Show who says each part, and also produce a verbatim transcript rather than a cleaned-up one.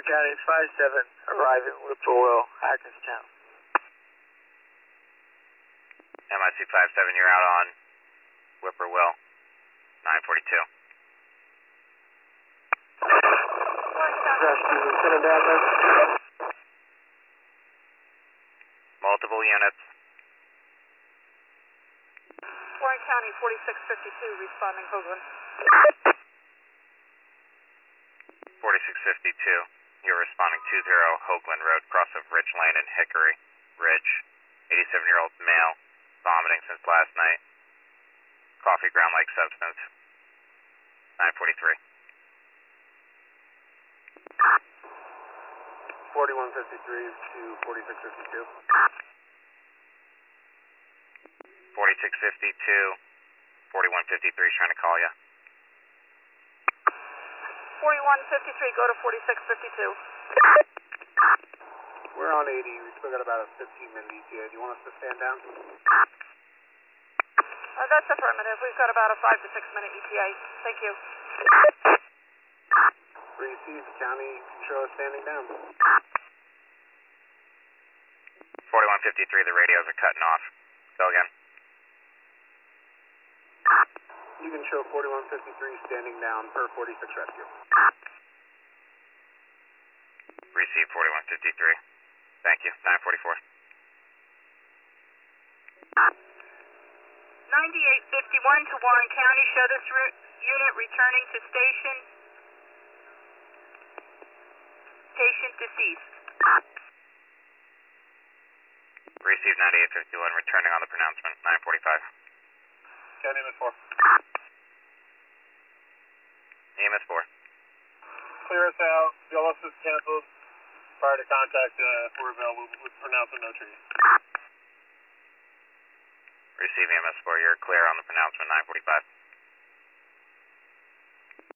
Speaker 1: Warren County five seven, arriving Whippoorwill, Hackerstown.
Speaker 2: M I C five seven, you're out on Whippoorwill, nine forty-two.
Speaker 1: Rescue, Lieutenant Adler.
Speaker 2: Multiple units.
Speaker 3: Warren County forty-six fifty-two, responding Hoagland.
Speaker 2: forty-six fifty-two, you're responding two zero Hoagland Road, cross of Ridge Lane and Hickory Ridge. eighty-seven-year-old male, vomiting since last night. Coffee ground-like substance. nine forty-three.
Speaker 4: forty-one fifty-three to forty-six fifty-two.
Speaker 2: forty-six fifty-two, forty-one fifty-three is trying to call you.
Speaker 3: forty-one fifty-three, go to forty-six fifty-two.
Speaker 4: We're on eighty. We still got about a fifteen minute E T A. Do you want us to stand down?
Speaker 3: Uh, that's affirmative. We've got about a five to six minute E T A. Thank you.
Speaker 4: Received. County show us standing down.
Speaker 2: forty-one fifty-three, the radios are cutting off. Go again.
Speaker 4: You can show forty-one fifty-three standing down per forty-six rescue.
Speaker 2: Receive forty-one fifty-three. Thank you. nine forty-four.
Speaker 3: ninety-eight fifty-one to Warren County. Show this unit returning to station. Patient deceased.
Speaker 2: Receive ninety-eight fifty-one, returning on the pronouncement. nine forty-five.
Speaker 4: County M S four.
Speaker 2: E M S four.
Speaker 4: Clear us out. B L S is canceled. Prior to contact, uh, if we're available, with pronouncement no trees.
Speaker 2: Receive E M S four, you're clear on the pronouncement. nine forty-five.